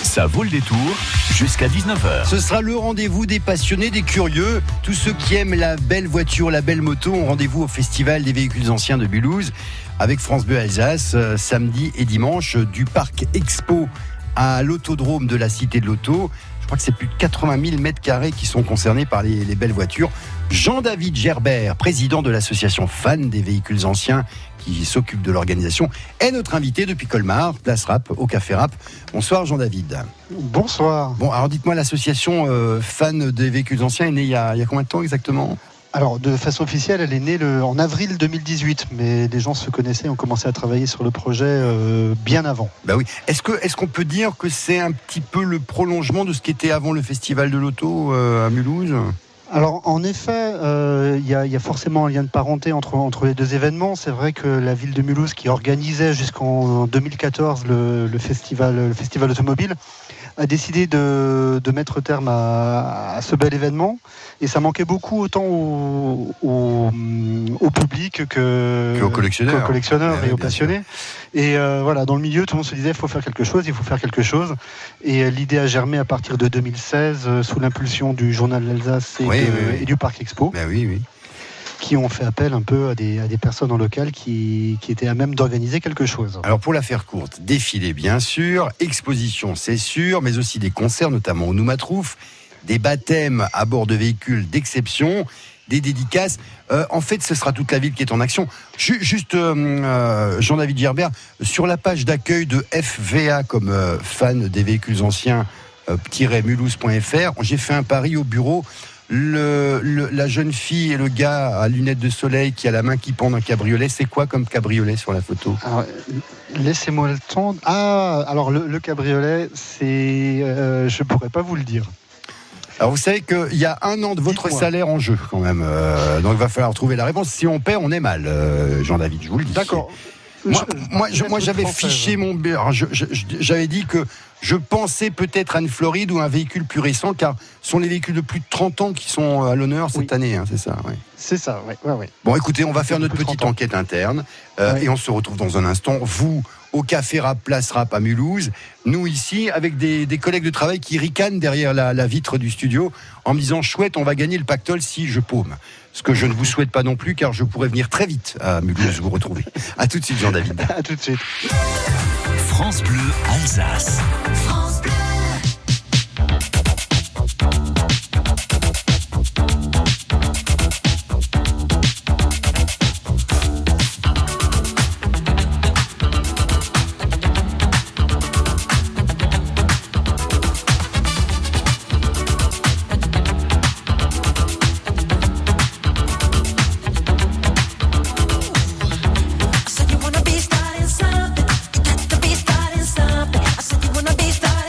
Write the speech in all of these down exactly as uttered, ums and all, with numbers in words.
Ça vaut le détour jusqu'à dix-neuf heures. Ce sera le rendez-vous des passionnés, des curieux. Tous ceux qui aiment la belle voiture, la belle moto ont rendez-vous au Festival des véhicules anciens de Mulhouse avec France Bleu Alsace, euh, samedi et dimanche, du Parc Expo à l'autodrome de la Cité de l'Auto. Je crois que c'est plus de quatre-vingt mille mètres carrés qui sont concernés par les, les belles voitures. Jean-David Gerbert, président de l'association Fans des véhicules anciens qui s'occupe de l'organisation, est notre invité depuis Colmar, place Rap, au Café Rap. Bonsoir Jean-David. Bonsoir. Bon, alors dites-moi, l'association euh, Fans des véhicules anciens est née il y a, il y a combien de temps exactement ? Alors, de façon officielle, elle est née le, en avril deux mille dix-huit, mais les gens se connaissaient et ont commencé à travailler sur le projet euh, bien avant. Bah oui. Est-ce que, est-ce qu'on peut dire que c'est un petit peu le prolongement de ce qui était avant le Festival de l'Auto euh, à Mulhouse ? Alors, en effet, il euh, y, y a forcément un lien de parenté entre, entre les deux événements. C'est vrai que la ville de Mulhouse, qui organisait jusqu'en deux mille quatorze le, le, festival, le festival automobile, a décidé de, de mettre terme à, à ce bel événement. Et ça manquait beaucoup autant au, au, au public que, que aux collectionneurs, qu'aux collectionneurs ouais, et aux passionnés. Sûr. Et euh, voilà, dans le milieu, tout le monde se disait il faut faire quelque chose, il faut faire quelque chose. Et euh, l'idée a germé à partir de deux mille seize, euh, sous l'impulsion du Journal de l'Alsace et, oui, de, oui, oui. et du Parc Expo. Ben oui, oui. Qui ont fait appel un peu à des, à des personnes en local qui, qui étaient à même d'organiser quelque chose. Alors pour la faire courte, défilé bien sûr, exposition c'est sûr, mais aussi des concerts, notamment au Noumatrouf, des baptêmes à bord de véhicules d'exception, des dédicaces. Euh, en fait, ce sera toute la ville qui est en action. Juste, euh, Jean-David Gerbert, sur la page d'accueil de F V A, comme euh, fan des véhicules anciens, euh, mulhouse point f r, j'ai fait un pari au bureau. Le, le, la jeune fille et le gars à lunettes de soleil qui a la main qui pend d'un cabriolet, c'est quoi comme cabriolet sur la photo ? Alors, laissez-moi le temps. Ah, alors le, le cabriolet, c'est... Euh, je ne pourrais pas vous le dire. Alors vous savez qu'il y a un an de votre Dites-moi. salaire en jeu quand même, euh, donc il va falloir trouver la réponse. Si on perd, on est mal, euh, Jean-David, je vous le dis. D'accord. Moi, je, moi, je, moi j'avais fiché mon... Je, je, j'avais dit que je pensais peut-être à une Floride ou un véhicule plus récent, car ce sont les véhicules de plus de trente ans qui sont à l'honneur cette oui. année, hein, c'est ça ouais. C'est ça, oui. Ouais, ouais. Bon, écoutez, on va faire notre petite enquête interne, euh, ouais. et on se retrouve dans un instant. Vous, au Café Rap, place Rap à Mulhouse, nous ici, avec des, des collègues de travail qui ricanent derrière la, la vitre du studio, en me disant, chouette, on va gagner le pactole si je paume. Ce que je ne vous souhaite pas non plus, car je pourrais venir très vite à Mulhouse vous retrouver. A tout de suite, Jean-David. A tout de suite. France Bleu Alsace. France Bleu. Said you wanna be starting something.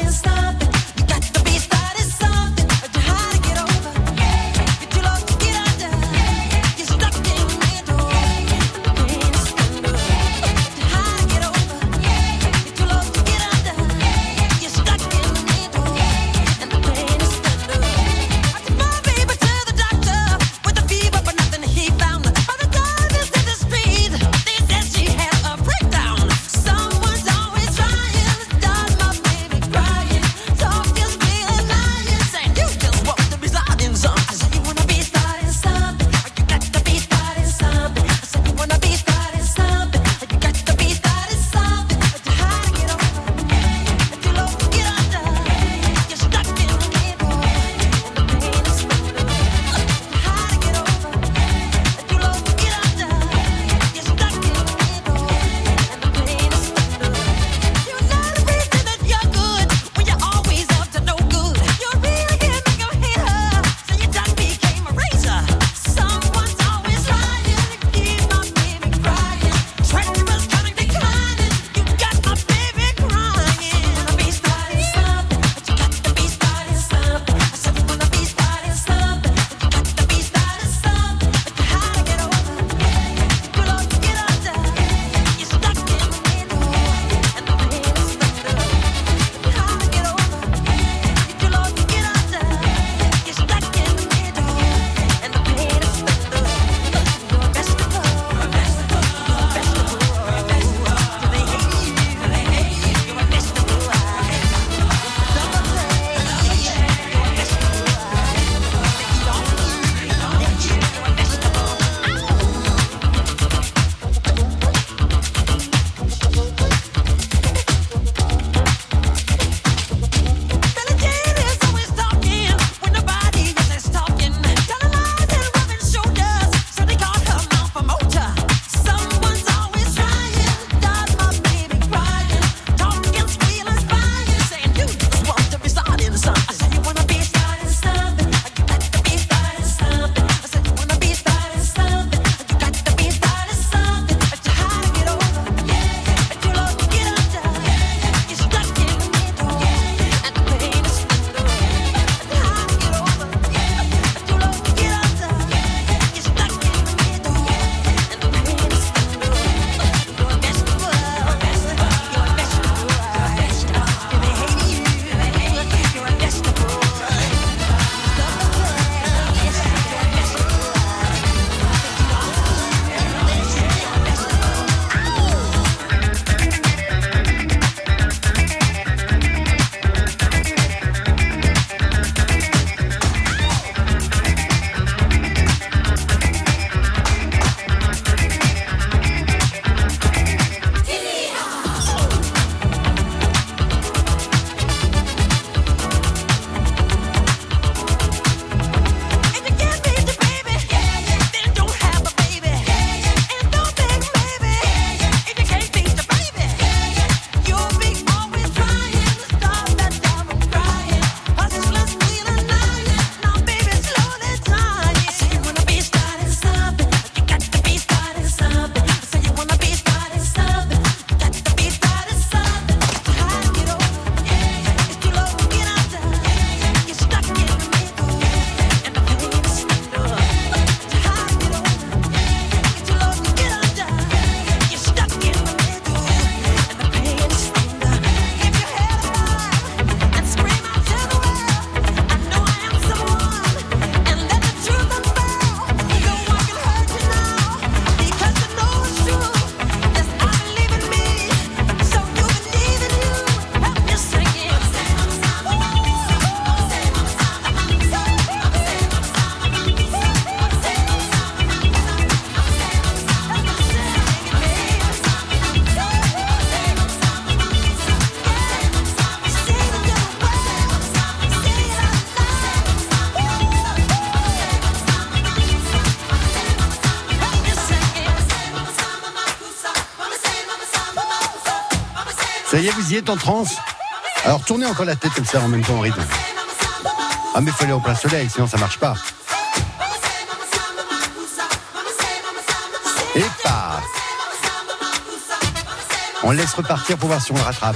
est, vous y êtes en transe? Alors tournez encore la tête comme ça en même temps au rythme. Ah mais il faut aller au plein soleil, sinon ça marche pas. Et paf. On laisse repartir pour voir si on le rattrape.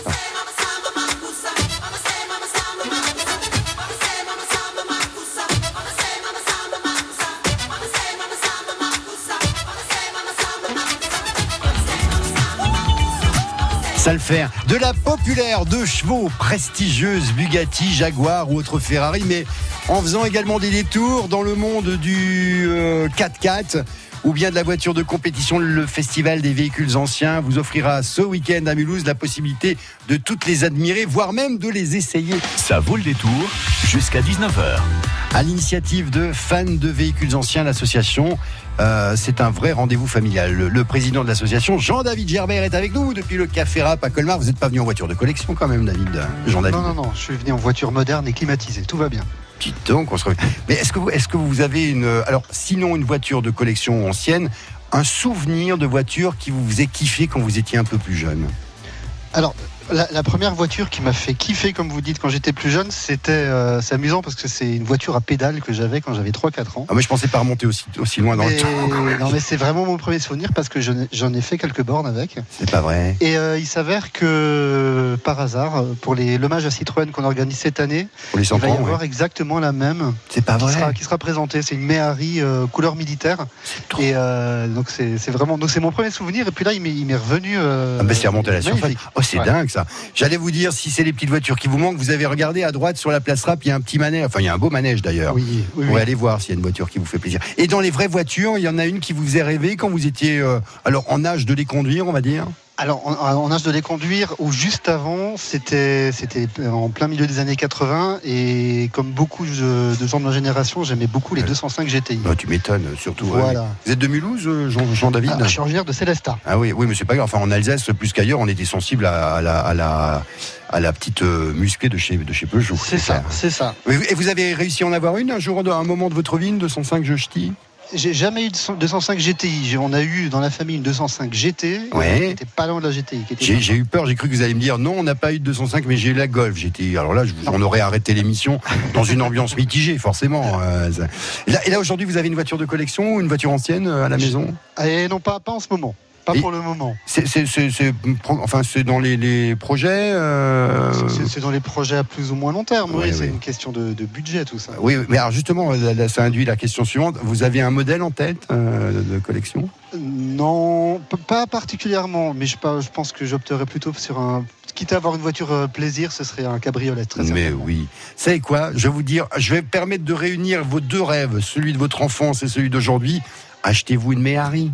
Ça le faire. De la populaire de chevaux prestigieuse Bugatti, Jaguar ou autre Ferrari, mais en faisant également des détours dans le monde du euh, quatre-quatre ou bien de la voiture de compétition. Le Festival des véhicules anciens vous offrira ce week-end à Mulhouse la possibilité de toutes les admirer, voire même de les essayer. Ça vaut le détour jusqu'à dix-neuf heures. À l'initiative de fans de véhicules anciens, l'association, euh, c'est un vrai rendez-vous familial. Le, le président de l'association, Jean-David Gerbert, est avec nous depuis le Café Rap à Colmar. Vous n'êtes pas venu en voiture de collection quand même, David, Jean-David? Non, non, non, je suis venu en voiture moderne et climatisée, tout va bien. Dites donc, on se revient. Mais est-ce que vous, est-ce que vous avez une, alors sinon une voiture de collection ancienne, un souvenir de voiture qui vous faisait kiffer quand vous étiez un peu plus jeune? Alors, la, la première voiture qui m'a fait kiffer, comme vous dites, quand j'étais plus jeune, c'était, euh, c'est amusant parce que c'est une voiture à pédales que j'avais quand j'avais trois quatre ans. Ah, mais je pensais pas remonter aussi, aussi loin dans mais, le temps. Non, mais c'est vraiment mon premier souvenir parce que j'en ai, j'en ai fait quelques bornes avec. C'est pas vrai. Et euh, il s'avère que, par hasard, pour les, l'hommage à Citroën qu'on organise cette année, Pour les il va y cent ans, avoir ouais. exactement la même C'est pas qui vrai. sera, qui sera présentée. C'est une Méhari euh, couleur militaire. C'est trop. Et euh, donc c'est, c'est vraiment, donc c'est mon premier souvenir. Et puis là, il m'est, il m'est revenu. Euh, Ah ben c'est remonté à la surface. magnifique. Oh, c'est Ouais. dingue ça. J'allais vous dire, si c'est les petites voitures qui vous manquent, vous avez regardé à droite sur la place Rap, il y a un petit manège, enfin il y a un beau manège d'ailleurs. Oui, oui, Vous oui. pourrez aller voir s'il y a une voiture qui vous fait plaisir. Et dans les vraies voitures, il y en a une qui vous faisait rêver quand vous étiez euh, alors en âge de les conduire, on va dire. Alors, en, en âge de les conduire, ou juste avant, c'était, c'était en plein milieu des années quatre-vingts, et comme beaucoup de, de gens de ma génération, j'aimais beaucoup les Ouais. deux cent cinq G T I. Oh, tu m'étonnes, surtout. Voilà. ouais. Vous êtes de Mulhouse, euh, Jean, Jean-David? Ah, je suis originaire de Célestat. Ah oui, oui, mais c'est pas grave. Enfin, en Alsace, plus qu'ailleurs, on était sensible à, à la, à la, à la petite euh, musclée de chez, de chez Peugeot. C'est ça, clair. c'est ça. Et vous avez réussi à en avoir une un jour, à un moment de votre vie, une deux cent cinq G T I? J'ai jamais eu de deux cent cinq G T I. J'ai- On a eu dans la famille une deux cent cinq G T, Ouais. qui était pas loin de la G T I. Qui était J'ai, j'ai eu peur, j'ai cru que vous alliez me dire non, on n'a pas eu de deux cent cinq, mais j'ai eu la Golf G T I. Alors là, je vous, on aurait arrêté l'émission dans une ambiance mitigée, forcément. Euh, ça- et là, et là, aujourd'hui, vous avez une voiture de collection ou une voiture ancienne euh, à la maison? Et non, pas, pas en ce moment. Pas Et- pour le moment. c'est, c'est, c'est, c'est, enfin, c'est dans les, les projets. euh, C'est, c'est dans les projets à plus ou moins long terme. Ouais, oui, c'est ouais. une question de, de budget, tout ça. Oui, mais alors justement, là, là, ça induit la question suivante. Vous avez un modèle en tête euh, de collection? Non, p- pas particulièrement, mais je, pas- je pense que j'opterais plutôt sur un. Quitte à avoir une voiture euh, plaisir, ce serait un cabriolet, très Mais certainement. oui. Vous savez quoi? Je vais vous dire, je vais permettre de réunir vos deux rêves, celui de votre enfance et celui d'aujourd'hui. Achetez-vous une Méhari.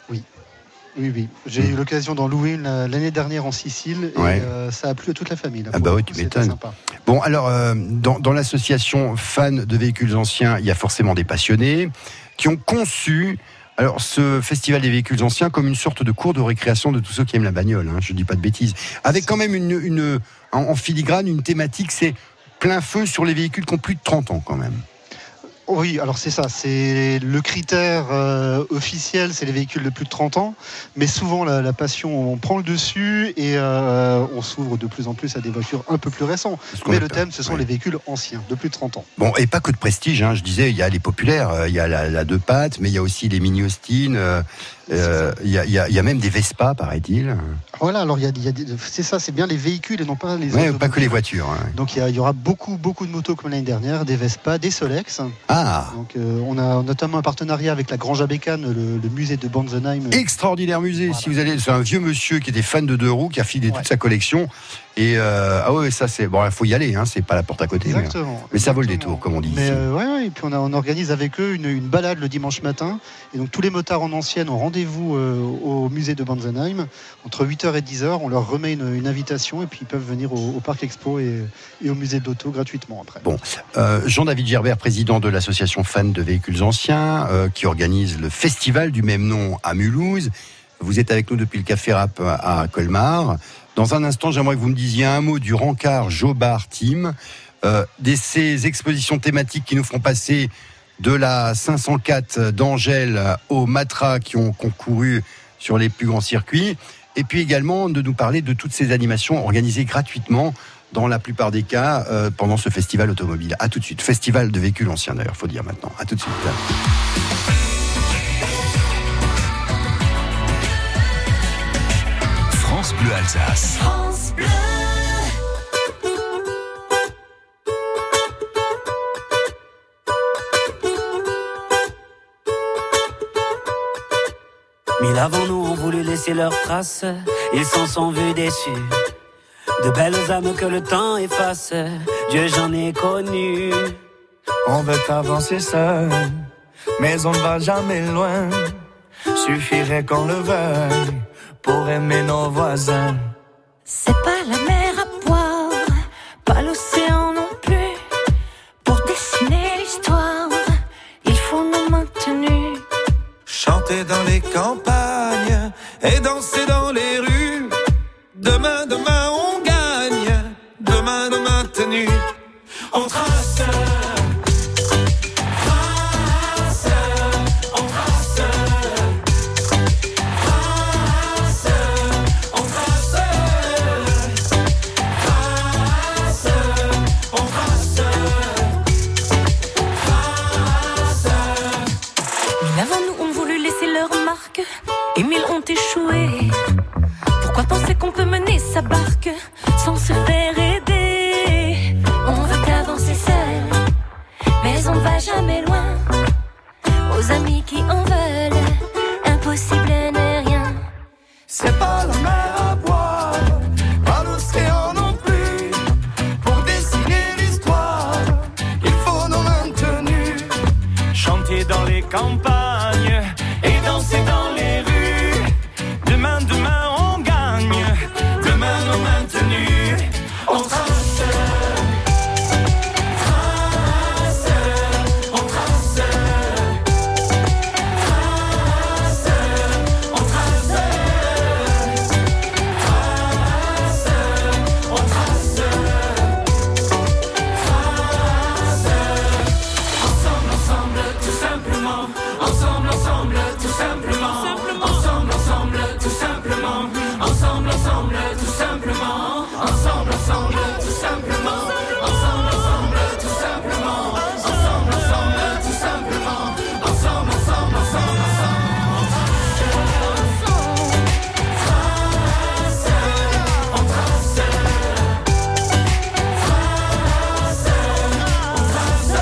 Oui, oui. J'ai Mm. eu l'occasion d'en louer une euh, l'année dernière en Sicile et Ouais. euh, ça a plu à toute la famille. là, Ah pour bah le oui, coup, tu c'était m'étonnes. sympa. Bon, alors, euh, dans, dans l'association fans de véhicules anciens, il y a forcément des passionnés qui ont conçu alors, ce festival des véhicules anciens comme une sorte de cours de récréation de tous ceux qui aiment la bagnole, hein, je ne dis pas de bêtises. Avec quand même une, une, en, en filigrane une thématique, c'est plein feu sur les véhicules qui ont plus de trente ans quand même. Oui, alors c'est ça, c'est le critère euh, officiel, c'est les véhicules de plus de trente ans, mais souvent la, la passion on prend le dessus et euh, on s'ouvre de plus en plus à des voitures un peu plus récentes. C'est ce qu'on Mais le appelle- thème, ce sont ouais. les véhicules anciens, de plus de trente ans. Bon, et pas que de prestige, hein, je disais, il y a les populaires, euh, il y a la, la deux pattes, mais il y a aussi les mini Austin, euh, euh, il y, a, il y a- il y a même des Vespa, paraît-il. Voilà, alors il y a, il y a des- c'est ça, c'est bien les véhicules et non pas les Ouais, automobiles. pas que les voitures. hein. Donc il y, a- il y aura beaucoup, beaucoup de motos comme l'année dernière, des Vespa, des Solex. Ah, Donc euh, on a notamment un partenariat avec la Grange à Bécane, le, le musée de Banzenheim. extraordinaire musée. Voilà. Si vous allez, c'est un vieux monsieur qui était fan de deux roues, qui a filé Ouais. toute sa collection. Et euh, ah ouais, ça c'est bon, il faut y aller, hein, c'est pas la porte à côté. Mais, Exactement. mais ça vaut le exactement. détour, comme on dit Mais ici. euh, ouais, ouais, et puis on, a- on organise avec eux une, une balade le dimanche matin. Et donc tous les motards en ancienne ont rendez-vous euh, au musée de Banzenheim. Entre huit heures et dix heures, on leur remet une, une invitation et puis ils peuvent venir au, au Parc Expo et, et au musée de l'auto gratuitement après. Bon, euh, Jean-David Gerbert, président de l'association fans de véhicules anciens, euh, qui organise le festival du même nom à Mulhouse. Vous êtes avec nous depuis le Café Rap à Colmar. Dans un instant, j'aimerais que vous me disiez un mot du Rencard Jobard Team, euh, de ces expositions thématiques qui nous font passer de la cinq cent quatre d'Angèle au Matra qui ont concouru sur les plus grands circuits. et puis également de nous parler de toutes ces animations organisées gratuitement dans la plupart des cas euh, pendant ce festival automobile. À tout de suite. Festival de véhicules anciens d'ailleurs, faut dire maintenant. À tout de suite. France Bleu Alsace. France Bleu. Mille avant nous ont voulu laisser leurs traces, ils s'en sont vus déçus. De belles âmes que le temps efface, Dieu j'en ai connu. On veut avancer seul, mais on ne va jamais loin. Suffirait qu'on le veuille pour aimer nos voisins. C'est pas la mer à boire, pas l'océan non plus. Pour dessiner l'histoire, il faut nos mains tenues. Chanter dans les campagnes et danser dans les rues. Demain, demain, on gagne. Demain, demain, tenue. On trace. Trace. On trace. Trace. On trace. Trace. On trace. Trace. Mille avant nous ont voulu laisser leur marque, et mille ont échoué. Pourquoi penser qu'on peut mener sa barque sans se faire aider? On veut avancer seul, mais on ne va jamais loin. Aux amis qui en veulent, impossible n'est rien. C'est pas la mer à boire, pas l'océan non plus. Pour dessiner l'histoire, il faut nos mains tenues. Chanter dans les campagnes et danser dans les rues. Demain, demain, on gagne. Demain, nos mains tenues. On trace. Trace. On trace. Trace. On trace. Trace. On trace. Trace. Ensemble, ensemble, tout simplement. Ensemble, ensemble, tout simplement. Ensemble, ensemble, tout simplement. Ensemble, ensemble, tout simplement. Ensemble, ensemble, tout simplement. Ensemble, ensemble, tout simplement. Ensemble, ensemble, tout simplement. Ensemble, ensemble, ensemble, ensemble. Trace. On trace. Trace. On trace.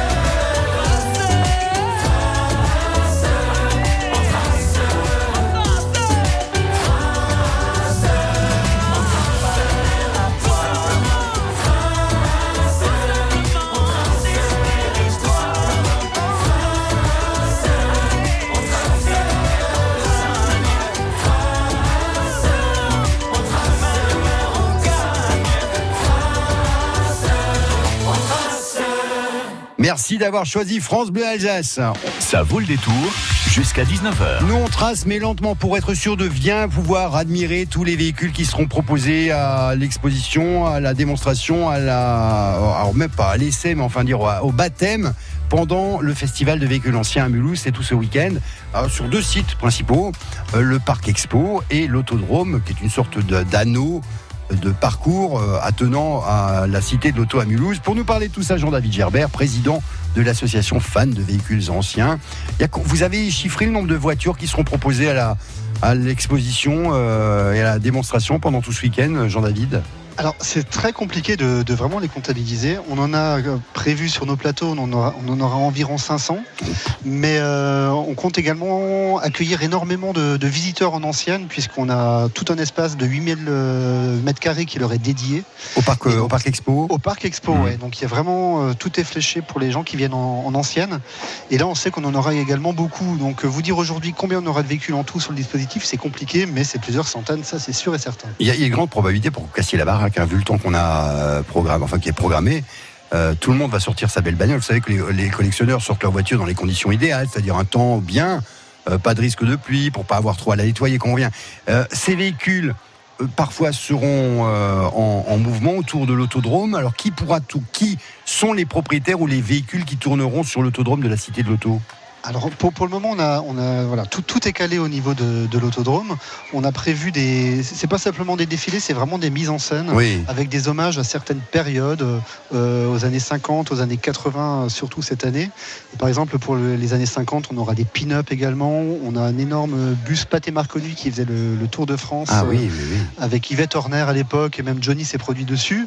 Merci d'avoir choisi France Bleu Alsace. Ça vaut le détour jusqu'à dix-neuf heures. Nous on trace mais lentement pour être sûr de bien pouvoir admirer tous les véhicules qui seront proposés à l'exposition, à la démonstration, à la, alors même pas à l'essai, mais enfin dire au baptême pendant le festival de véhicules anciens à Mulhouse. C'est tout ce week-end alors, sur deux sites principaux, euh, le Parc Expo et l'Autodrome, qui est une sorte de, d'anneau de parcours euh, attenant à la cité de l'auto à Mulhouse. Pour nous parler de tout ça, Jean-David Gerbert, président de l'association Fans de véhicules anciens. Il y a, vous avez chiffré le nombre de voitures qui seront proposées à, la, à l'exposition euh, et à la démonstration pendant tout ce week-end, Jean-David? Alors c'est très compliqué de, de vraiment les comptabiliser. On en a prévu sur nos plateaux, on en aura, on en aura environ cinq cents. Mais euh, on compte également accueillir énormément de, de visiteurs en ancienne, puisqu'on a tout un espace de huit mille mètres carrés qui leur est dédié. Au parc, euh, au parc Expo Au Parc Expo, mmh. ouais. Donc il y a vraiment, euh, tout est fléché pour les gens qui viennent en, en ancienne. Et là on sait qu'on en aura également beaucoup. Donc vous dire aujourd'hui combien on aura de véhicules en tout sur le dispositif, c'est compliqué, mais c'est plusieurs centaines, ça c'est sûr et certain. Il y a, il y a une grande probabilité pour que vous cassiez la barre. Hein, vu le temps qu'on a programmé, enfin qui est programmé, euh, tout le monde va sortir sa belle bagnole. Vous savez que les, les collectionneurs sortent leur voiture dans les conditions idéales, c'est-à-dire un temps bien, euh, pas de risque de pluie pour pas avoir trop à la nettoyer quand on vient. Euh, ces véhicules euh, parfois seront euh, en, en mouvement autour de l'autodrome. Alors qui pourra tout, qui sont les propriétaires ou les véhicules qui tourneront sur l'autodrome de la Cité de l'Auto? Alors pour, pour le moment, on a, on a voilà, tout, tout est calé au niveau de, de l'autodrome. On a prévu des, c'est pas simplement des défilés, c'est vraiment des mises en scène oui. avec des hommages à certaines périodes, euh, aux années cinquante, aux années quatre-vingts, surtout cette année. Et par exemple, pour le, les années cinquante, on aura des pin-up également. On a un énorme bus Pathé Marconi qui faisait le, le Tour de France, ah, oui, oui, oui. Euh, avec Yvette Horner à l'époque, et même Johnny s'est produit dessus.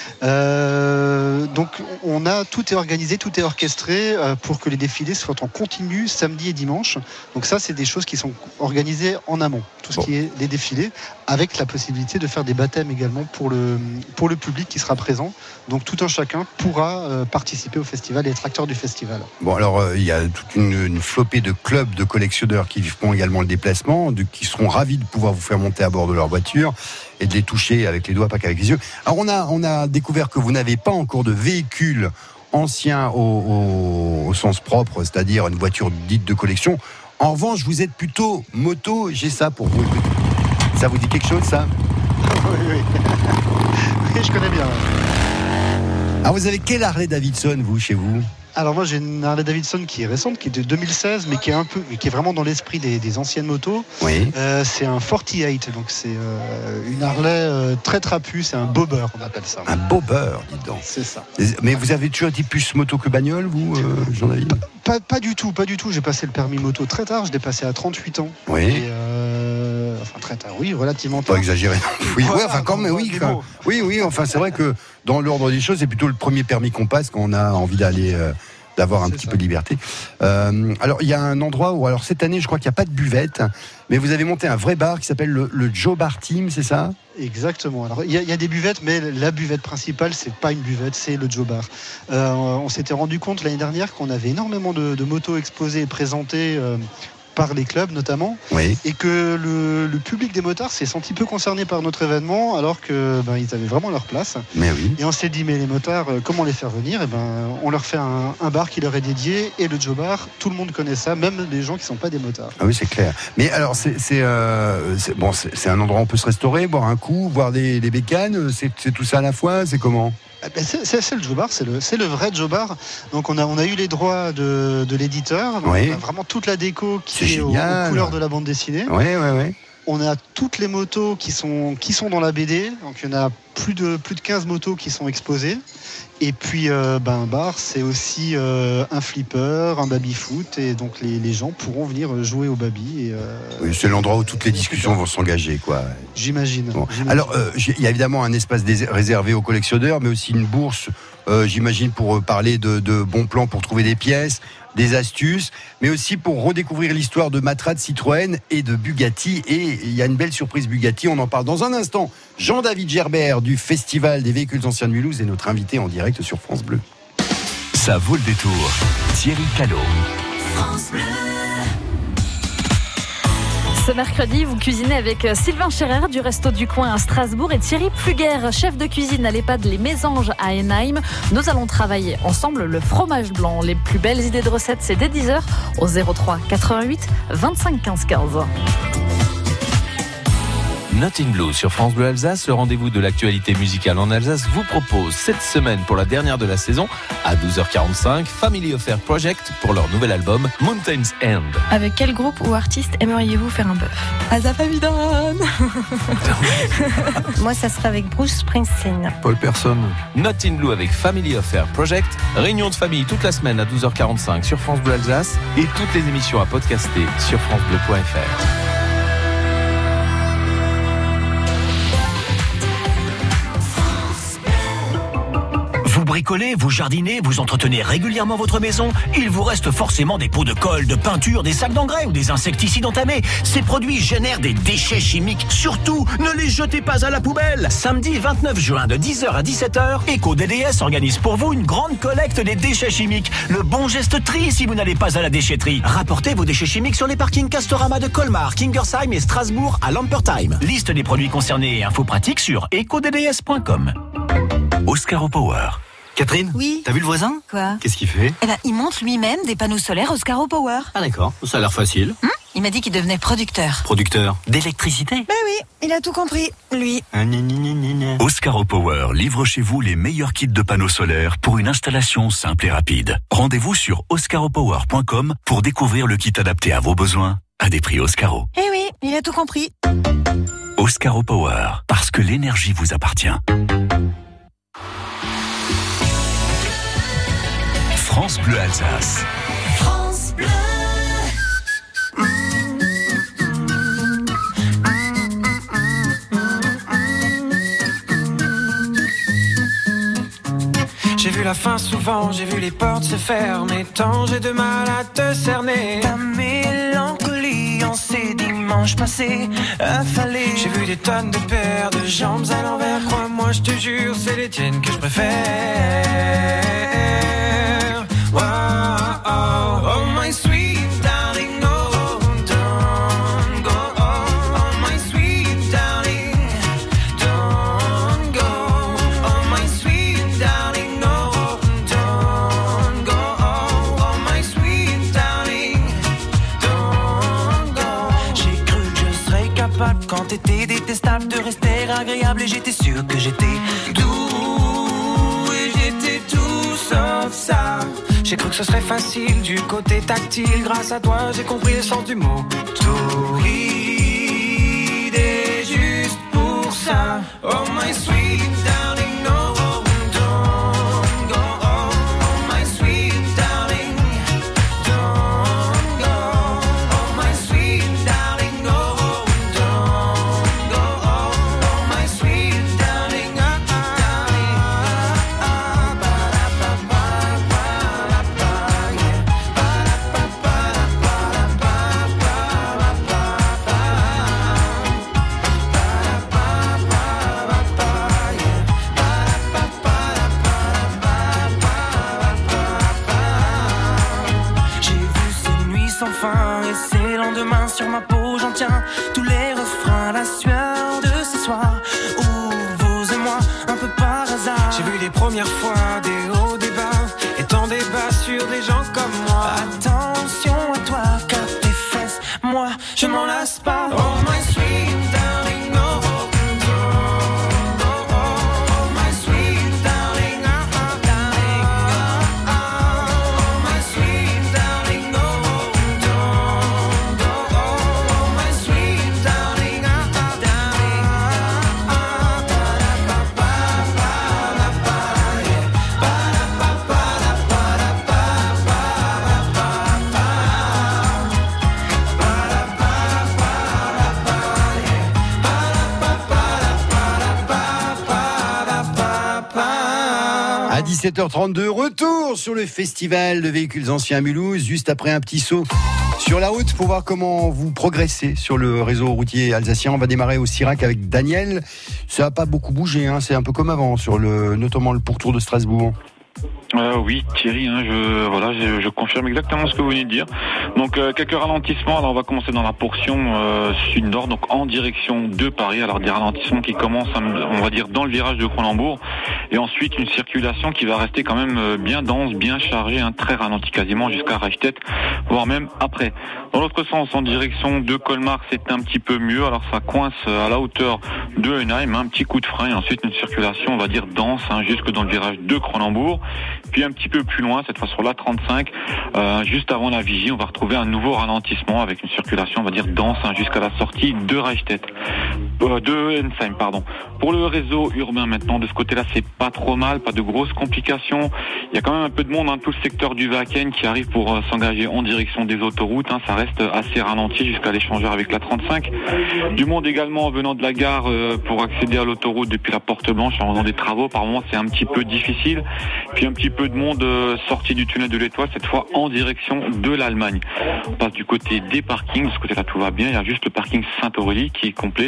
Euh, donc on a tout est organisé, tout est orchestré euh, pour que les défilés soient en continu samedi et dimanche. Donc ça, c'est des choses qui sont organisées en amont, tout ce bon. qui est les défilés, avec la possibilité de faire des baptêmes également pour le, pour le public qui sera présent. Donc tout un chacun pourra euh, participer au festival et être acteur du festival. Bon, alors euh, il y a toute une, une flopée de clubs de collectionneurs qui feront également le déplacement, de, qui seront ravis de pouvoir vous faire monter à bord de leur voiture et de les toucher avec les doigts, pas qu'avec les yeux. Alors on a, on a découvert que vous n'avez pas encore de véhicule ancien au, au, au sens propre, c'est-à-dire une voiture dite de collection. En revanche, vous êtes plutôt moto. J'ai ça pour vous. Ça vous dit quelque chose, ça? Oui, oui. Oui, je connais bien. Alors, vous avez quelle Harley Davidson, vous, chez vous? Alors moi j'ai une Harley Davidson qui est récente, qui est de deux mille seize, mais qui est un peu, qui est vraiment dans l'esprit des, des anciennes motos. Oui. Euh, c'est un quarante-huit, donc c'est euh, une Harley euh, très trapue, c'est un bobber on appelle ça. Un bobber, dis donc. C'est ça. Mais vous avez toujours été plus moto que bagnole, vous, euh, Jean-David? pas, pas, pas du tout, pas du tout. J'ai passé le permis moto très tard, je l'ai passé à trente-huit ans. Oui. Et euh, enfin très tard, oui, relativement tard. Pas exagéré. Oui, voilà, ouais, enfin quand même, oui. Enfin, oui, oui. Enfin, c'est vrai que dans l'ordre des choses, c'est plutôt le premier permis qu'on passe quand on a envie d'aller. Euh, d'avoir un c'est petit ça. peu de liberté. Euh, alors, il y a un endroit où, alors cette année, je crois qu'il n'y a pas de buvette, mais vous avez monté un vrai bar qui s'appelle le, le Joe Bar Team, c'est ça? Exactement. Alors, il y, y a des buvettes, mais la buvette principale, c'est pas une buvette, c'est le Joe Bar. Euh, on s'était rendu compte l'année dernière qu'on avait énormément de, de motos exposées et présentées euh, par les clubs notamment, oui. et que le, le public des motards s'est senti peu concerné par notre événement, alors que ben, ils avaient vraiment leur place. Mais oui. Et on s'est dit, mais les motards, comment les faire venir? Et ben, on leur fait un, un bar qui leur est dédié, et le Joe Bar, tout le monde connaît ça, même les gens qui ne sont pas des motards. Ah oui, c'est clair. Mais alors, c'est, c'est, euh, c'est, bon, c'est, c'est un endroit où on peut se restaurer, boire un coup, voir des, des bécanes, c'est, c'est tout ça à la fois, c'est comment? C'est, c'est, c'est le Joe Bar, c'est le, c'est le vrai Joe Bar. Donc on a, on a eu les droits de, de l'éditeur. Oui. On a vraiment toute la déco qui c'est est aux, aux couleurs de la bande dessinée. Oui, oui, oui. On a toutes les motos qui sont, qui sont dans la B D. Donc il y en a plus de, plus de quinze motos qui sont exposées. Et puis euh, ben, un bar, c'est aussi euh, un flipper, un baby-foot. Et donc les, les gens pourront venir jouer au baby. Et, euh, oui, c'est l'endroit où toutes les discussions vont s'engager, quoi. J'imagine. Bon. j'imagine. Alors, euh, il y a évidemment un espace dés- réservé aux collectionneurs, mais aussi une bourse, euh, j'imagine, pour parler de, de bons plans pour trouver des pièces, des astuces, mais aussi pour redécouvrir l'histoire de Matra, de Citroën et de Bugatti. Et il y a une belle surprise Bugatti, on en parle dans un instant. Jean-David Gerbert du Festival des véhicules anciens de Mulhouse est notre invité en direct sur France Bleu. Ça vaut le détour. Thierry Callot. France Bleu. Ce mercredi, vous cuisinez avec Sylvain Scherer du Resto du Coin à Strasbourg et Thierry Pluguer, chef de cuisine à l'EHPAD Les Mésanges à Enheim. Nous allons travailler ensemble le fromage blanc. Les plus belles idées de recettes, c'est dès dix heures au zéro trois quatre-vingt-huit vingt-cinq quinze quinze. Not in Blue sur France Bleu Alsace, le rendez-vous de l'actualité musicale en Alsace vous propose cette semaine pour la dernière de la saison à douze heures quarante-cinq Family Affair Project pour leur nouvel album Mountains End. Avec quel groupe ou artiste aimeriez-vous faire un bœuf? Asaf Avidan. Moi ça serait avec Bruce Springsteen. Paul Person. Not in Blue avec Family Affair Project, réunion de famille toute la semaine à douze heures quarante-cinq sur France Bleu Alsace et toutes les émissions à podcaster sur francebleu point f r. Vous bricolez, vous jardinez, vous entretenez régulièrement votre maison. Il vous reste forcément des pots de colle, de peinture, des sacs d'engrais ou des insecticides entamés. Ces produits génèrent des déchets chimiques. Surtout, ne les jetez pas à la poubelle. Samedi vingt-neuf juin de dix heures à dix-sept heures, EcoDD S organise pour vous une grande collecte des déchets chimiques. Le bon geste tri si vous n'allez pas à la déchetterie. Rapportez vos déchets chimiques sur les parkings Castorama de Colmar, Kingersheim et Strasbourg à Lampertheim. Liste des produits concernés et infos pratiques sur eco d d s point com. Oscar Power. Catherine ? Oui. T'as vu le voisin ? Quoi ? Qu'est-ce qu'il fait ? Eh ben, il monte lui-même des panneaux solaires Oscaro Power. Ah d'accord, ça a l'air facile. Hum ? Il m'a dit qu'il devenait producteur. Producteur d'électricité? Ben oui, il a tout compris, lui. Oscaro Power livre chez vous les meilleurs kits de panneaux solaires pour une installation simple et rapide. Rendez-vous sur oscaro power point com pour découvrir le kit adapté à vos besoins à des prix Oscaro. Eh oui, il a tout compris. Oscaro Power, parce que l'énergie vous appartient. France Bleu Alsace. France Bleu. J'ai vu la fin souvent, j'ai vu les portes se fermer. Tant j'ai de mal à te cerner. Ta mélancolie en ces dimanches passés affalés. J'ai vu des tonnes de paires de jambes à l'envers. Crois-moi, je te jure, c'est les tiennes que je préfère. Wow, oh, oh my sweet darling, no, don't go. Oh my sweet darling, don't go. Oh my sweet darling, no, don't go. Oh my sweet darling, don't go. J'ai cru que je serais capable quand t'étais détestable de rester agréable et j'étais sûr que j'étais doux et j'étais tout sauf ça. J'ai cru que ce serait facile du côté tactile. Grâce à toi, j'ai compris le sens du mot torride. Et juste pour ça, oh my sweet darling, no, don't go. Oh my sweet darling, don't go. Oh my sweet darling, no, don't go. Oh my sweet darling, ah, darling, ah, ba da ba ba ba. Enfin, et ces lendemains sur ma peau, j'en tiens tous les refrains, la sueur de ce soir où vous et moi, un peu par hasard. J'ai vu les premières fois des hauts, des bas, et tant des bas sur des gens comme moi. Attention à toi, car tes fesses, moi, je m'en lasse pas. Oh my sweet darling, no. dix-sept heures trente-deux, retour sur le festival de véhicules anciens à Mulhouse, juste après un petit saut sur la route pour voir comment vous progressez sur le réseau routier alsacien. On va démarrer au Sirac avec Daniel. Ça n'a pas beaucoup bougé, hein. C'est un peu comme avant, sur le, notamment le pourtour de Strasbourg. Euh, oui, Thierry, hein, je, voilà, je, je confirme exactement ce que vous venez de dire. Donc euh, quelques ralentissements. Alors on va commencer dans la portion euh, sud-nord, donc en direction de Paris. Alors des ralentissements qui commencent, on va dire, dans le virage de Cronenbourg, et ensuite une circulation qui va rester quand même bien dense, bien chargée, hein, très ralentie quasiment jusqu'à Reichstätt, voire même après. Dans l'autre sens, en direction de Colmar, c'est un petit peu mieux. Alors ça coince à la hauteur de Henheim, un petit coup de frein, et ensuite une circulation, on va dire, dense, hein, jusque dans le virage de Cronenbourg. Puis un petit peu plus loin, cette fois sur l'A trente-cinq, euh, juste avant la Vigie, on va retrouver un nouveau ralentissement avec une circulation, on va dire, dense, hein, jusqu'à la sortie de Reichstätt, euh, de Ensheim, pardon. Pour le réseau urbain maintenant, de ce côté-là, c'est pas trop mal, pas de grosses complications. Il y a quand même un peu de monde, hein, tout le secteur du Wacken qui arrive pour euh, s'engager en direction des autoroutes, hein, ça reste assez ralenti jusqu'à l'échangeur avec la trente-cinq. Du monde également venant de la gare euh, pour accéder à l'autoroute depuis la Porte Blanche en faisant des travaux. Par moment, c'est un petit peu difficile. Puis un petit peu de monde euh, sorti du tunnel de l'Étoile, cette fois en direction de l'Allemagne. On passe du côté des parkings, de ce côté-là tout va bien, il y a juste le parking Sainte-Aurélie qui est complet.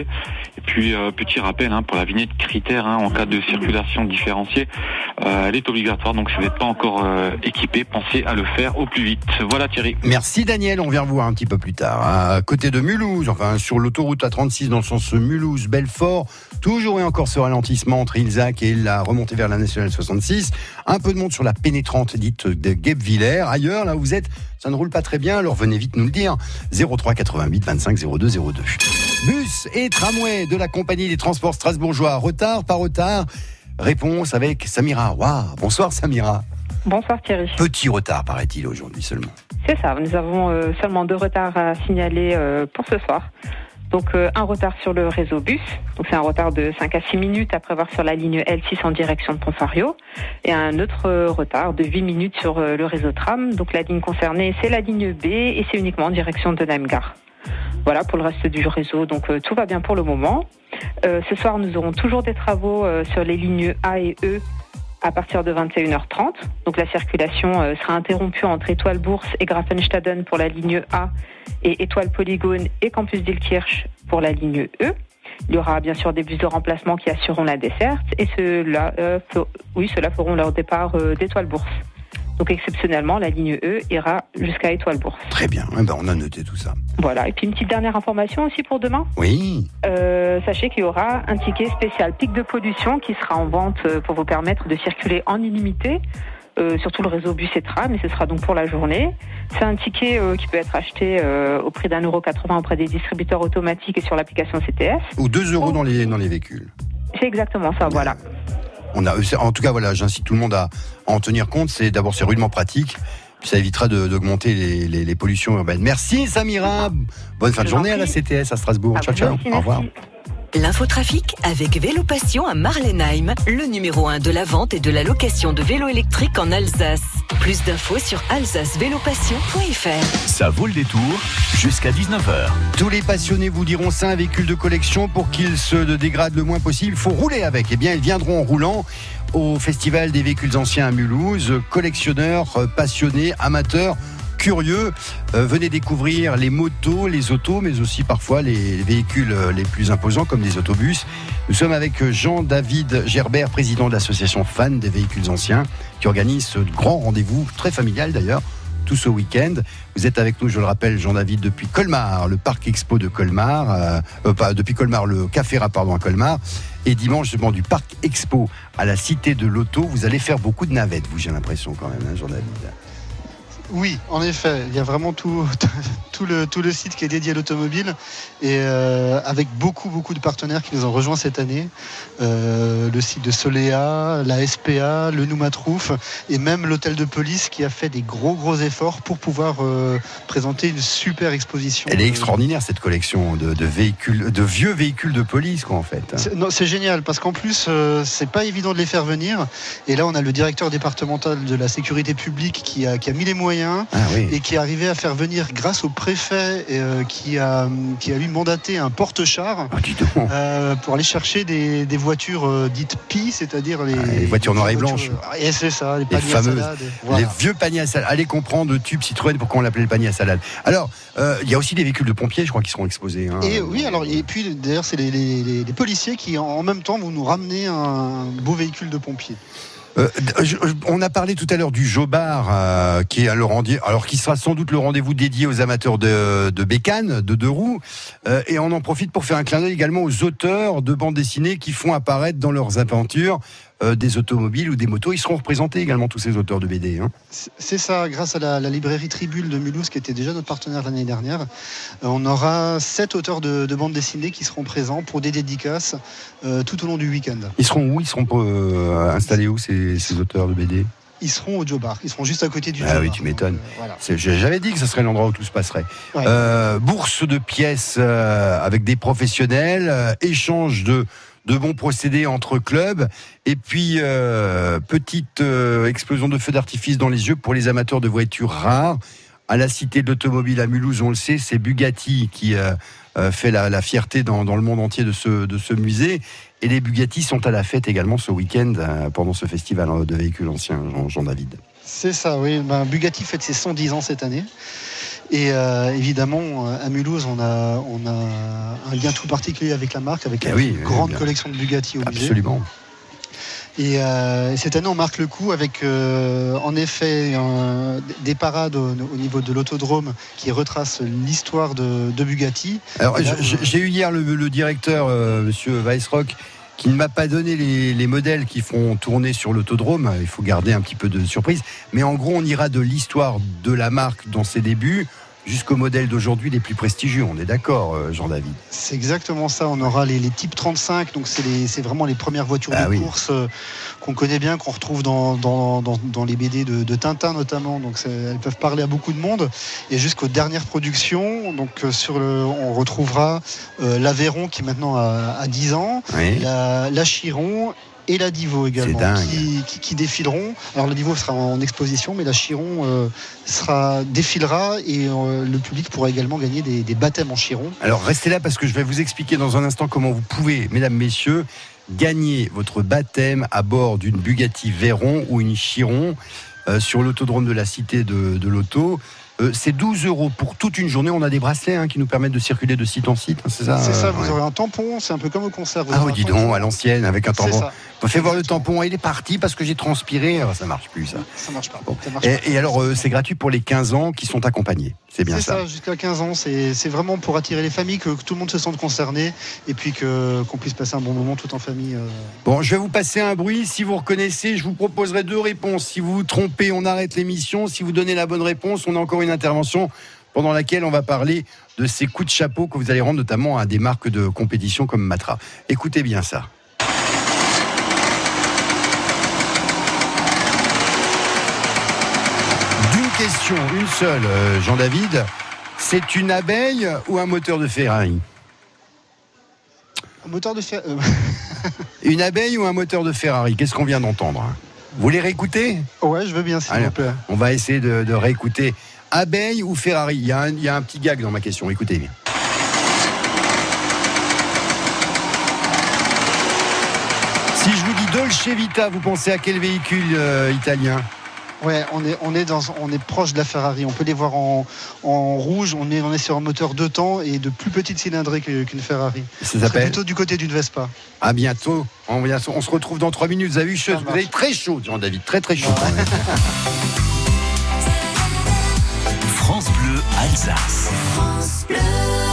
Et puis euh, petit rappel hein, pour la vignette critère hein, en cas de circulation différenciée, euh, elle est obligatoire. Donc si vous n'êtes pas encore euh, équipé, pensez à le faire au plus vite. Voilà Thierry. Merci Daniel, on vient vous voir un petit peu plus tard. À côté de Mulhouse, enfin sur l'autoroute A trente-six dans le sens Mulhouse-Belfort, toujours et encore ce ralentissement entre Ilzac et la remontée vers la nationale soixante-six. Un peu de monde sur la pénétrante dite de Guebwiller. Ailleurs, là où vous êtes, ça ne roule pas très bien, alors venez vite nous le dire. zéro trois quatre-vingt-huit vingt-cinq zéro deux zéro deux. Bus et tramway de la compagnie des transports strasbourgeois. Retard, pas retard. Réponse avec Samira. Waouh, bonsoir Samira. Bonsoir Thierry. Petit retard paraît-il aujourd'hui seulement. C'est ça, nous avons euh, seulement deux retards à signaler euh, pour ce soir. Donc euh, un retard sur le réseau bus, donc c'est un retard de cinq à six minutes à prévoir sur la ligne L six en direction de Pont-Fario, et un autre euh, retard de huit minutes sur euh, le réseau tram. Donc la ligne concernée c'est la ligne B et c'est uniquement en direction de Naimgare. Voilà pour le reste du réseau, donc euh, tout va bien pour le moment. Euh, ce soir nous aurons toujours des travaux euh, sur les lignes A et E à partir de vingt et une heures trente. Donc la circulation euh, sera interrompue entre Étoile Bourse et Grafenstaden pour la ligne A et Étoile Polygone et Campus Dilkirch pour la ligne E. Il y aura bien sûr des bus de remplacement qui assureront la desserte et ceux-là, euh, fe- oui, ceux-là feront leur départ euh, d'Étoile Bourse. Donc exceptionnellement, la ligne E ira jusqu'à Étoile Bourse. Très bien, eh ben, on a noté tout ça. Voilà, et puis une petite dernière information aussi pour demain. Oui. Euh, sachez qu'il y aura un ticket spécial pic de pollution qui sera en vente pour vous permettre de circuler en illimité euh, sur tout le réseau bus et tram, et ce sera donc pour la journée. C'est un ticket euh, qui peut être acheté euh, au prix d'un euro quatre-vingts auprès des distributeurs automatiques et sur l'application C T S. Ou deux euros dans les, dans les véhicules. C'est exactement ça, Mais voilà. On a, en tout cas, voilà, j'incite tout le monde à, à en tenir compte. C'est d'abord c'est rudement pratique, puis ça évitera de, d'augmenter les, les, les pollutions urbaines. Merci Samira. Bonne fin de journée à la C T S à Strasbourg. À ciao vous ciao. aussi, Au revoir. merci. L'infotrafic avec Vélo Passion à Marlenheim, le numéro un de la vente et de la location de vélos électriques en Alsace. Plus d'infos sur alsace vélo passion point f r. Ça vaut le détour jusqu'à dix-neuf heures. Tous les passionnés vous diront c'est un véhicule de collection pour qu'il se dégrade le moins possible. Il faut rouler avec. Eh bien, ils viendront en roulant au Festival des véhicules anciens à Mulhouse. Collectionneurs, passionnés, amateurs, curieux, euh, venez découvrir les motos, les autos, mais aussi parfois les véhicules les plus imposants comme des autobus. Nous sommes avec Jean-David Gerbert, président de l'association Fans des véhicules anciens, qui organise ce grand rendez-vous, très familial d'ailleurs, tout ce week-end. Vous êtes avec nous, je le rappelle, Jean-David, depuis Colmar, le Parc Expo de Colmar, euh, euh, pas depuis Colmar, le Café Rap, pardon, à Colmar, et dimanche, justement, du Parc Expo à la Cité de l'Auto. Vous allez faire beaucoup de navettes, vous, j'ai l'impression quand même, hein, Jean-David. Oui, en effet, il y a vraiment tout, tout, le, tout le site qui est dédié à l'automobile et euh, avec beaucoup, beaucoup de partenaires qui nous ont rejoints cette année. Euh, le site de Solea, la S P A, le Noumatrouf et même l'hôtel de police qui a fait des gros, gros efforts pour pouvoir euh, présenter une super exposition. Elle est extraordinaire, cette collection de, de véhicules, de vieux véhicules de police, quoi, en fait. C'est, non, c'est génial parce qu'en plus, euh, c'est pas évident de les faire venir. Et là, on a le directeur départemental de la sécurité publique qui a, qui a mis les moyens. Ah, oui. Et qui est arrivé à faire venir grâce au préfet euh, qui, a, qui a lui mandaté un porte-char ah, euh, pour aller chercher des, des voitures euh, dites P I, c'est-à-dire les, ah, les voitures noires et blanches. Et c'est ça, les les paniers fameuses, à salade. Voilà. Les vieux paniers à salade. Allez comprendre, tube Citroën, pourquoi on l'appelait le panier à salade. Alors, euh, il y a aussi des véhicules de pompiers, je crois, qui seront exposés. Hein. Et oui, alors et puis d'ailleurs, c'est les, les, les, les policiers qui en, en même temps vont nous ramener un beau véhicule de pompiers. Euh, je, on a parlé tout à l'heure du Jobard, euh, qui est le rendez- alors qui sera sans doute le rendez-vous dédié aux amateurs de, de bécanes, de deux roues, euh, et on en profite pour faire un clin d'œil également aux auteurs de bandes dessinées qui font apparaître dans leurs aventures euh, des automobiles ou des motos. Ils seront représentés également, tous ces auteurs de B D. Hein. C'est ça, grâce à la, la librairie Tribule de Mulhouse, qui était déjà notre partenaire l'année dernière. Euh, on aura sept auteurs de, de bandes dessinées qui seront présents pour des dédicaces euh, tout au long du week-end. Ils seront où ? Ils seront euh, installés où, ces, ces auteurs de B D ? Ils seront au Jobard, ils seront juste à côté du Ah Jobard. oui, tu m'étonnes. Euh, voilà. C'est, j'avais dit que ce serait l'endroit où tout se passerait. Ouais. Euh, bourse de pièces euh, avec des professionnels, euh, échange de, de bons procédés entre clubs, et puis euh, petite euh, explosion de feux d'artifice dans les yeux pour les amateurs de voitures rares. À la Cité de l'Automobile à Mulhouse, on le sait, c'est Bugatti qui euh, euh, fait la, la fierté dans, dans le monde entier de ce, de ce musée. Et les Bugatti sont à la fête également ce week-end euh, pendant ce festival de véhicules anciens, Jean, Jean-David. C'est ça, oui. Ben, Bugatti fête ses cent dix ans cette année. Et euh, évidemment, à Mulhouse, on a, on a un lien tout particulier avec la marque, avec Eh une oui, grande bien. collection de Bugatti au musée. Absolument. Et euh, cette année, on marque le coup avec, euh, en effet, un- des parades au, au niveau de l'autodrome qui retracent l'histoire de, de Bugatti. Alors, Et là, je- j'ai eu hier le, le directeur, euh, monsieur Weissrock, qui ne m'a pas donné les, les modèles qui font tourner sur l'autodrome. Il faut garder un petit peu de surprise. Mais en gros, on ira de l'histoire de la marque dans ses débuts jusqu'aux modèles d'aujourd'hui les plus prestigieux. On est d'accord, euh, Jean-David? C'est exactement ça. On aura les, les types trente-cinq, donc c'est, les- c'est vraiment les premières voitures Ah de oui. course euh, qu'on connaît bien, qu'on retrouve dans, dans, dans, dans les B D de, de Tintin notamment. Donc c'est- elles peuvent parler à beaucoup de monde. Et jusqu'aux dernières productions, donc euh, sur le, on retrouvera euh, l'Aveyron qui maintenant a, a dix ans, Oui. la, la Chiron et la Divo également, C'est dingue. qui, qui, qui défileront. Alors la Divo sera en exposition, mais la Chiron euh, sera, défilera et euh, le public pourra également gagner des, des baptêmes en Chiron. Alors restez là parce que je vais vous expliquer dans un instant comment vous pouvez, mesdames, messieurs, gagner votre baptême à bord d'une Bugatti Veyron ou une Chiron euh, sur l'autodrome de la Cité de, de l'Auto. Euh, c'est douze euros pour toute une journée. On a des bracelets hein, qui nous permettent de circuler de site en site. hein, c'est ça, C'est ça, euh, vous ouais. aurez un tampon, c'est un peu comme au concert. Vous Ah aurez oui, un dis tampon. donc, à l'ancienne, avec un C'est tampon. ça. On fait voir le tampon, il est parti parce que j'ai transpiré. Ah, ça marche plus, ça. Ça marche pas. Ça marche Et, pas. et alors, euh, c'est gratuit pour les quinze ans qui sont accompagnés. C'est bien C'est ça. ça, jusqu'à quinze ans, c'est c'est vraiment pour attirer les familles, que, que tout le monde se sente concerné et puis que- qu'on puisse passer un bon moment tout en famille. euh. Bon, je vais vous passer un bruit. Si vous reconnaissez, je vous proposerai deux réponses. Si vous vous trompez, on arrête l'émission. Si vous donnez la bonne réponse, on a encore une intervention pendant laquelle on va parler de ces coups de chapeau que vous allez rendre notamment à des marques de compétition comme Matra. Écoutez bien ça. D'une question, une seule, euh, Jean-David. C'est une abeille ou un moteur de Ferrari? Un moteur de fer. euh, Une abeille ou un moteur de Ferrari? Qu'est-ce qu'on vient d'entendre? Vous les réécoutez? Ouais, je veux bien, s'il Allez, vous plaît. on va essayer de, de réécouter. Abeille ou Ferrari? Il y, a un, il y a un petit gag dans ma question, écoutez bien. Si je vous dis Dolce Vita, vous pensez à quel véhicule euh, italien? Ouais, on est, on, est dans, on est proche de la Ferrari. On peut les voir en, en rouge. On est, on est sur un moteur deux temps et de plus petite cylindrée que- qu'une Ferrari. Ça C'est s'appelle? plutôt du côté d'une Vespa. À bientôt. On, on se retrouve dans trois minutes. Vous avez eu chaud. Vous avez très chaud, Jean-David. Très très chaud. quand même. France Bleu Alsace. France Bleu.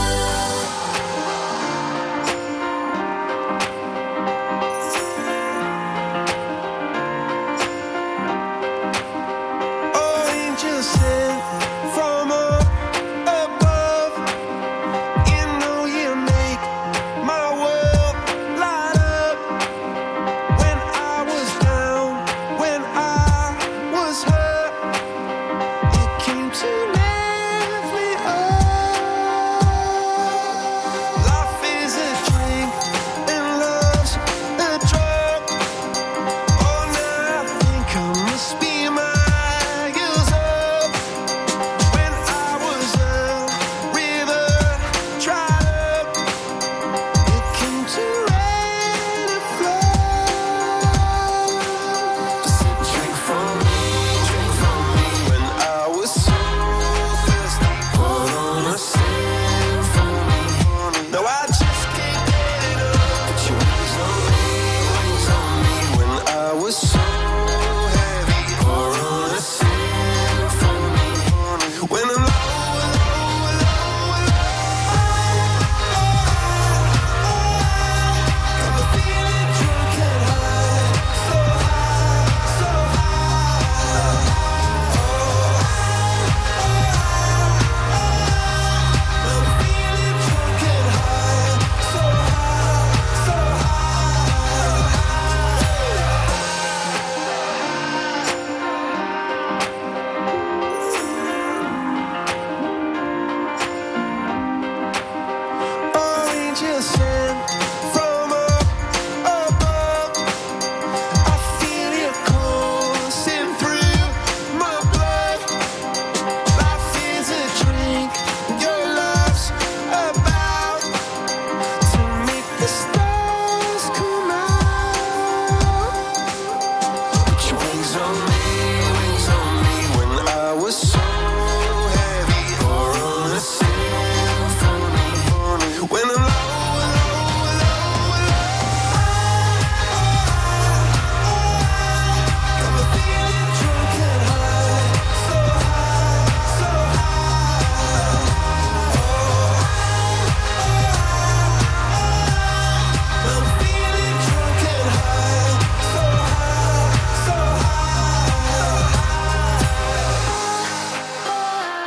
Angels sent from up above. You know you make my world light up. When I was down, when I was hurt, you came to lift me up.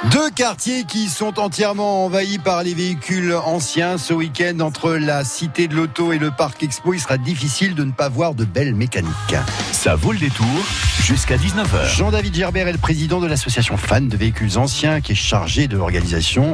Deux quartiers qui sont entièrement envahis par les véhicules anciens. Ce week-end, entre la Cité de l'Auto et le Parc Expo, il sera difficile de ne pas voir de belles mécaniques. Ça vaut le détour jusqu'à dix-neuf heures. Jean-David Gerbert est le président de l'association fans de véhicules anciens qui est chargé de l'organisation.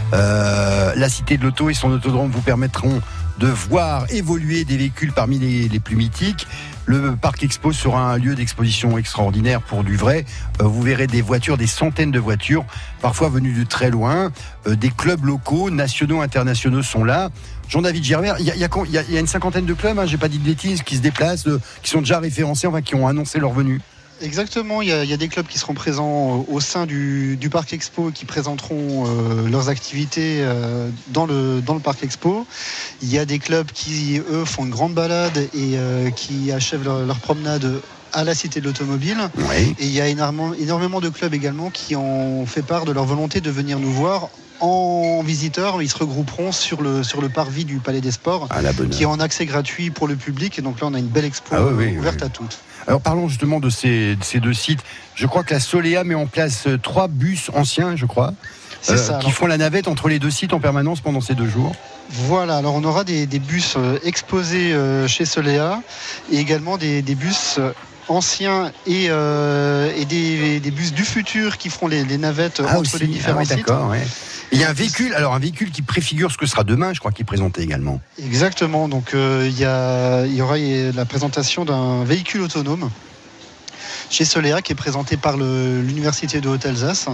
Euh, la Cité de l'Auto et son autodrome vous permettront de voir évoluer des véhicules parmi les, les plus mythiques. Le Parc Expo sera un lieu d'exposition extraordinaire pour du vrai. Euh, vous verrez des voitures, des centaines de voitures, parfois venues de très loin. Euh, des clubs locaux, nationaux, internationaux sont là. Jean-David Gerbert, il y, y, y, y a une cinquantaine de clubs, hein, j'ai pas dit de bêtises, qui se déplacent, de, qui sont déjà référencés, enfin qui ont annoncé leur venue. Exactement, il y, a, il y a des clubs qui seront présents au sein du, du Parc Expo et qui présenteront euh, leurs activités euh, dans, le, dans le Parc Expo. Il y a des clubs qui, eux, font une grande balade et euh, qui achèvent leur, leur promenade à la Cité de l'Automobile. Oui. Et il y a énormément, énormément de clubs également qui ont fait part de leur volonté de venir nous voir en visiteurs. Ils se regrouperont sur le, sur le parvis du Palais des Sports, à la bonne qui est en accès gratuit pour le public. Et donc là, on a une belle expo ah oui, oui, ouverte oui. à toutes. Alors parlons justement de ces, de ces deux sites. Je crois que la Solea met en place trois bus anciens, je crois, C'est euh, ça, qui alors. font la navette entre les deux sites en permanence pendant ces deux jours. Voilà, alors on aura des, des bus euh, exposés euh, chez Solea et également des, des bus euh, anciens et, euh, et des, des bus du futur qui feront les, les navettes Ah entre aussi, les différents ah ouais, sites. d'accord, ouais. Il y a un véhicule, alors un véhicule qui préfigure ce que sera demain, je crois, qui est présenté également. Exactement, donc euh, il y, a, il y aura la présentation d'un véhicule autonome chez Solea qui est présenté par le, l'Université de Haute-Alsace,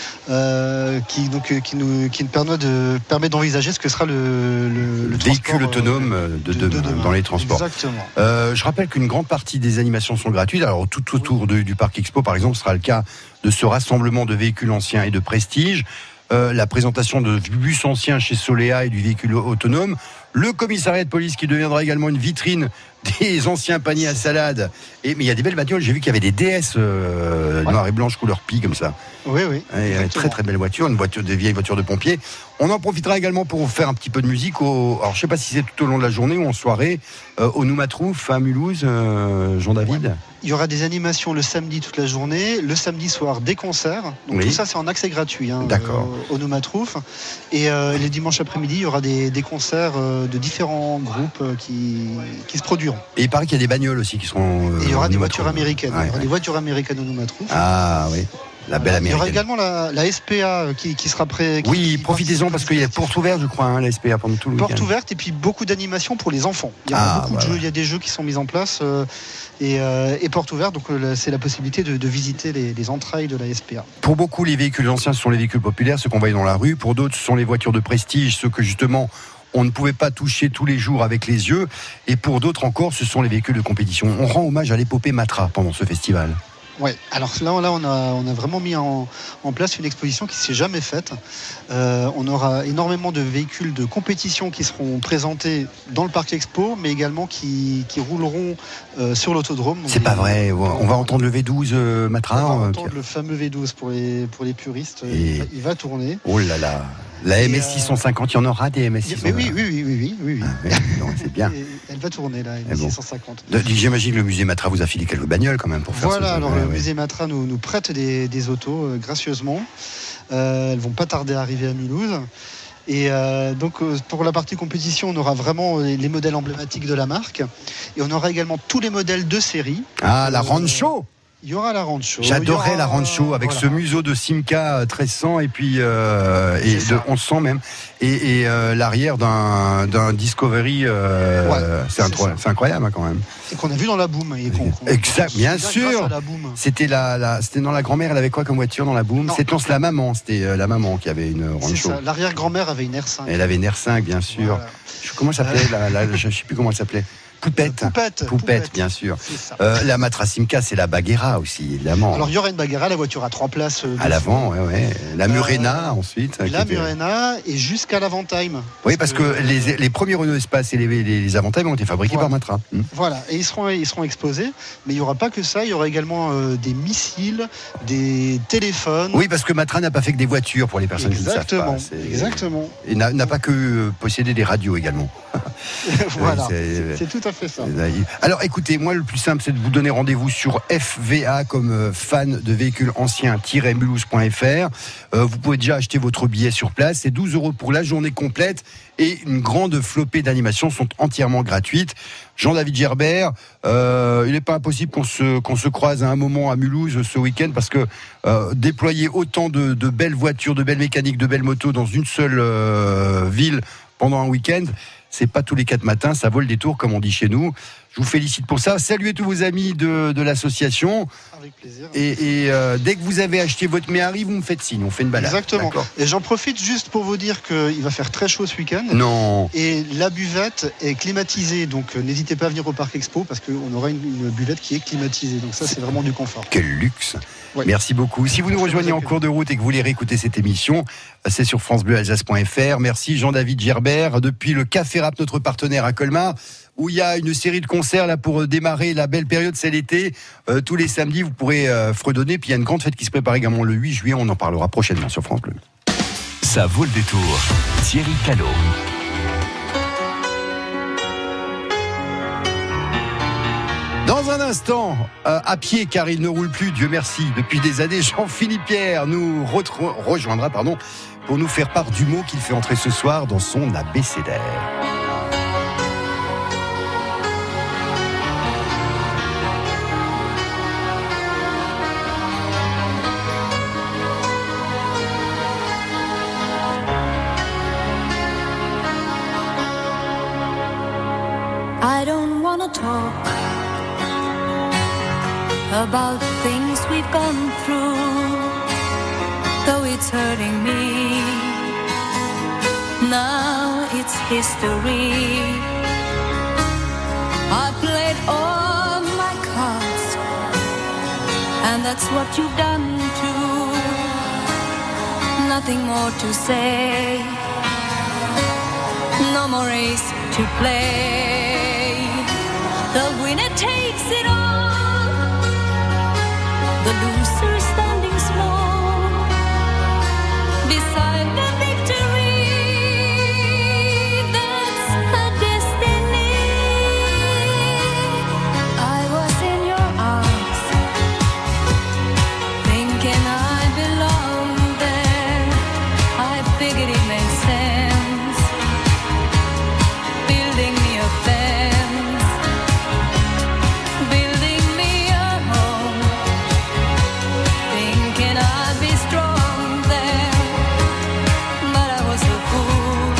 euh, qui, donc, qui, nous, qui nous permet, de, permet d'envisager ce que sera le, le, le véhicule transport, autonome euh, de, de, demain, de demain dans les transports. Exactement. Euh, je rappelle qu'une grande partie des animations sont gratuites. Alors tout autour de, du Parc Expo, par exemple, sera le cas de ce rassemblement de véhicules anciens et de prestige. Euh, la présentation de bus anciens chez Solea et du véhicule autonome. Le commissariat de police qui deviendra également une vitrine des anciens paniers à salade. Et, mais il y a des belles bagnoles. J'ai vu qu'il y avait des D S euh, ouais. noires et blanches couleur pie comme ça. Oui, oui. Et, très très belle voiture, une voiture, des vieilles voitures de pompiers. On en profitera également pour faire un petit peu de musique. Au, alors je ne sais pas si c'est tout au long de la journée ou en soirée. Euh, au Noumatrouf, à Mulhouse, euh, Jean-David. Ouais. Il y aura des animations le samedi toute la journée, le samedi soir des concerts. Donc oui. Tout ça c'est en accès gratuit hein, D'accord. Euh, au Noumatrouf. Et euh, les dimanches après-midi, il y aura des, des concerts euh, de différents groupes euh, qui, qui se produiront. Et il paraît qu'il y a des bagnoles aussi qui seront. Euh, Et il y aura des voitures Noumatrouf. américaines. Ouais, il y aura ouais. des voitures américaines au Noumatrouf. Ah oui. La belle américaine. Il y aura également la, la S P A qui, qui sera prêt. Qui, oui, qui profitez-en parce qu'il y a porte ouverte, je crois, hein, la S P A pendant tout le week-end. Porte ouverte et puis beaucoup d'animations pour les enfants. Il y a ah, beaucoup bah de jeux, ouais. il y a des jeux qui sont mis en place euh, et, euh, et porte ouverte. Donc euh, c'est la possibilité de, de visiter les, les entrailles de la S P A. Pour beaucoup, les véhicules anciens, ce sont les véhicules populaires, ceux qu'on voit dans la rue. Pour d'autres, ce sont les voitures de prestige, ceux que justement on ne pouvait pas toucher tous les jours avec les yeux. Et pour d'autres encore, ce sont les véhicules de compétition. On rend hommage à l'épopée Matra pendant ce festival. Ouais, alors là, là on, a, on a vraiment mis en, en place une exposition qui ne s'est jamais faite. Euh, on aura énormément de véhicules de compétition qui seront présentés dans le Parc Expo, mais également qui, qui rouleront euh, sur l'autodrome. C'est pas vrai, on va entendre le V douze euh, Matra. On va euh, entendre qui... le fameux V douze pour les, pour les puristes. Et... Il, va, il va tourner. Oh là là. La M S six cent cinquante, il y en aura des M S six cent cinquante. Mais oui, oui, oui, oui, oui, oui. Ah, oui non, c'est bien. Et elle va tourner la M S six cent cinquante. Bon. J'imagine que le musée Matra vous a filé quelques bagnoles quand même pour faire voilà, ça. alors ouais, le ouais. musée Matra nous, nous prête des, des autos euh, gracieusement. Euh, elles vont pas tarder à arriver à Mulhouse. Et euh, donc euh, pour la partie compétition, on aura vraiment les, les modèles emblématiques de la marque. Et on aura également tous les modèles de série. Ah, la euh, Rancho. Il y aura la Rancho. J'adorais aura... la Rancho avec voilà. ce museau de Simca treize cents et puis euh, et de onze cents même et, et euh, l'arrière d'un, d'un Discovery. Euh, ouais, c'est, c'est, incroyable, c'est incroyable hein, quand même. Et qu'on a vu dans la Boom. Et qu'on, qu'on, exact, qu'on bien sûr. C'était la, la, c'était dans la grand-mère. Elle avait quoi comme voiture dans la Boom? C'était non, la maman. C'était euh, la maman qui avait une Rancho. C'est ça. L'arrière-grand-mère avait une R cinq. Elle avait une R cinq, bien sûr. Voilà. Je, comment elle s'appelait euh... la, la, Je ne sais plus comment elle s'appelait. Poupette. Poupette. Poupette, bien sûr. Euh, la Matra Simca, c'est la Bagheera aussi, évidemment. Alors, il y aura une Bagheera, la voiture à trois places. Euh, à l'avant, ouais, ouais. La Murena, euh, ensuite. La Murena, et jusqu'à l'Avantime. Oui, parce que, que les, les premiers Renault Espace et les, les, les Avantime ont été fabriqués voilà. par Matra. Hum. Voilà, et ils seront, ils seront exposés. Mais il n'y aura pas que ça, il y aura également euh, des missiles, des téléphones. Oui, parce que Matra n'a pas fait que des voitures pour les personnes Exactement. qui ne savent pas. C'est... Exactement. Et n'a, n'a pas que euh, possédé des radios également. Voilà, c'est, c'est tout à fait ça. Alors écoutez, moi le plus simple c'est de vous donner rendez-vous sur F V A comme euh, fan de véhicules anciens-mulhouse point F R. Euh, vous pouvez déjà acheter votre billet sur place, c'est douze euros pour la journée complète et une grande flopée d'animations sont entièrement gratuites. Jean-David Gerbert, euh, il n'est pas impossible qu'on se, qu'on se croise à un moment à Mulhouse ce week-end parce que euh, déployer autant de, de belles voitures, de belles mécaniques, de belles motos dans une seule euh, ville pendant un week-end, c'est pas tous les quatre matins, ça vaut le détour comme on dit chez nous. Je vous félicite pour ça. Saluez tous vos amis de, de l'association. Avec plaisir. Et, et euh, dès que vous avez acheté votre Méhari, vous me faites signe, on fait une balade. Exactement. D'accord. Et j'en profite juste pour vous dire qu'il va faire très chaud ce week-end. Non. Et la buvette est climatisée, donc euh, n'hésitez pas à venir au Parc Expo parce qu'on aura une, une buvette qui est climatisée. Donc ça, c'est vraiment du confort. Quel luxe. Ouais. Merci beaucoup. Si vous nous rejoignez en cours de route et que vous voulez réécouter cette émission, c'est sur francebleu alsace point F R. Merci Jean-David Gerbert depuis le Café Rap, notre partenaire à Colmar, où il y a une série de concerts là pour démarrer la belle période, c'est l'été. Euh, tous les samedis, vous pourrez euh, fredonner. Puis il y a une grande fête qui se prépare également le huit juillet. On en parlera prochainement sur France Bleu. Ça vaut le détour. Thierry Callot. Dans un instant, euh, à pied, car il ne roule plus, Dieu merci, depuis des années, Jean-Philippe Pierre nous retro- rejoindra pardon, pour nous faire part du mot qu'il fait entrer ce soir dans son abécédaire. I don't wanna talk about things we've gone through, though it's hurting me. Now it's history. I played all my cards, and that's what you've done too. Nothing more to say, no more race to play. The winner takes it all, the loser standing small beside the victory. That's her destiny. I was in your arms, thinking I belonged there. I figured it made sense, building me a fence, building me a home, thinking I'd be strong there. But I was a fool,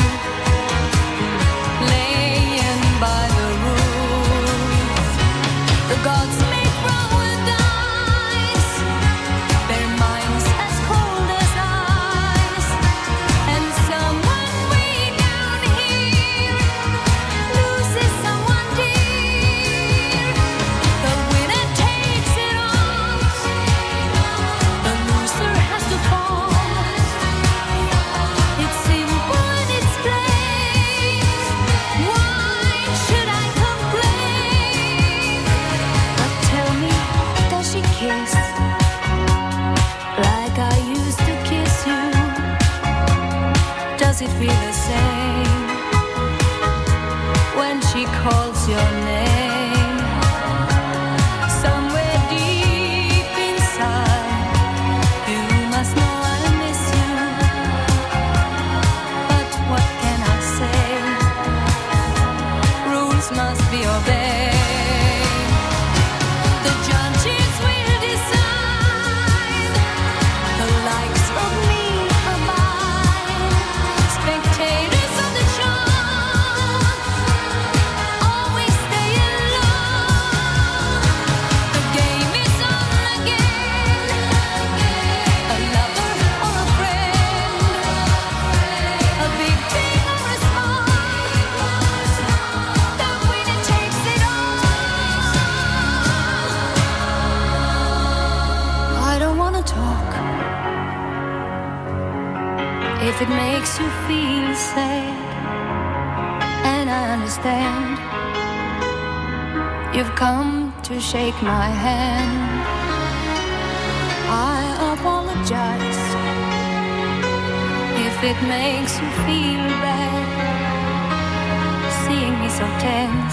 laying by the rules. The gods make roll dice, their minds as cold as ice, and someone way down here loses someone dear. The winner takes it all, the loser has to fall. It's simple and it's plain. Why should I complain? But tell me, does she kiss like I used to kiss you? Does it feel the same when she calls your name? Somewhere deep inside, you must know I miss you. But what can I say? Rules must be obeyed. The judges will decide the likes of me or mine. Spectators of the show always stay alone. The game is on again. A lover or a friend, a big thing or a small, the winner takes it all. I don't wanna talk if it makes you feel sad, and I understand. You've come to shake my hand. I apologize if it makes you feel bad, seeing so tense.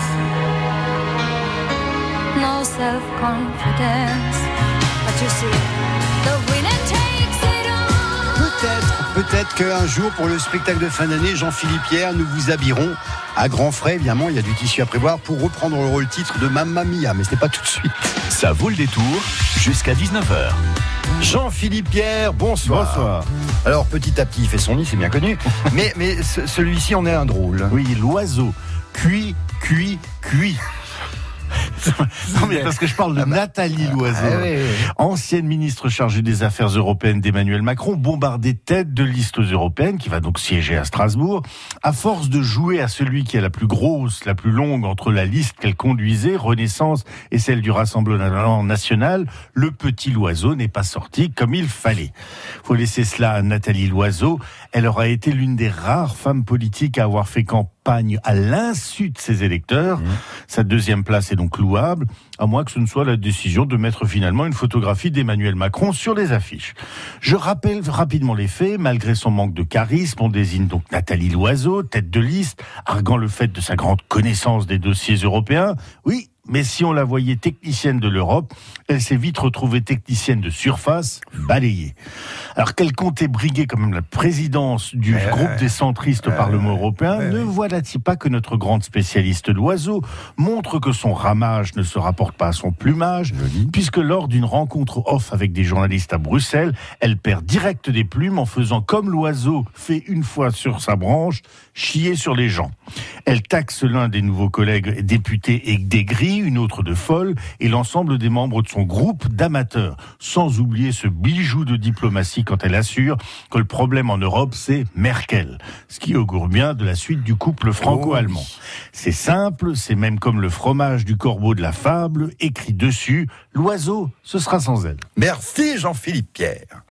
No self-confidence. But you see, the winner takes it all. Peut-être, peut-être qu'un jour, pour le spectacle de fin d'année, Jean-Philippe Pierre, nous vous habillerons à grands frais. Évidemment, il y a du tissu à prévoir pour reprendre le rôle titre de Mamma Mia, mais ce n'est pas tout de suite. Ça vaut le détour jusqu'à dix-neuf heures. Jean-Philippe Pierre, bonsoir. Bonsoir. Alors, petit à petit, il fait son nid, c'est bien connu. mais mais ce- celui-ci en est un drôle. Oui, l'oiseau. Cuit, cuit, cuit. Non mais parce que je parle de Nathalie Loiseau, Ah oui, oui. ancienne ministre chargée des Affaires européennes d'Emmanuel Macron, bombardée tête de liste européenne, qui va donc siéger à Strasbourg. À force de jouer à celui qui a la plus grosse, la plus longue entre la liste qu'elle conduisait, Renaissance, et celle du Rassemblement national, le petit Loiseau n'est pas sorti comme il fallait. Faut laisser cela à Nathalie Loiseau. Elle aura été l'une des rares femmes politiques à avoir fait campagne à l'insu de ses électeurs. Mmh. Sa deuxième place est donc louable, à moins que ce ne soit la décision de mettre finalement une photographie d'Emmanuel Macron sur les affiches. Je rappelle rapidement les faits. Malgré son manque de charisme, on désigne donc Nathalie Loiseau, tête de liste, arguant le fait de sa grande connaissance des dossiers européens. Oui, mais si on la voyait technicienne de l'Europe, elle s'est vite retrouvée technicienne de surface, balayée. Alors qu'elle comptait briguer quand même la présidence du euh, groupe des centristes au euh, Parlement européen, euh, ne voilà-t-il pas que notre grande spécialiste d'oiseaux montre que son ramage ne se rapporte pas à son plumage, puisque lors d'une rencontre off avec des journalistes à Bruxelles, elle perd direct des plumes en faisant comme l'oiseau fait une fois sur sa branche, chier sur les gens. Elle taxe l'un des nouveaux collègues députés et dégris, une autre de folle, et l'ensemble des membres de son groupe d'amateurs. Sans oublier ce bijou de diplomatie quand elle assure que le problème en Europe, c'est Merkel. Ce qui augure bien de la suite du couple franco-allemand. Oh oui. C'est simple, c'est même comme le fromage du corbeau de la fable, écrit dessus, l'oiseau, ce sera sans elle. Merci Jean-Philippe Pierre.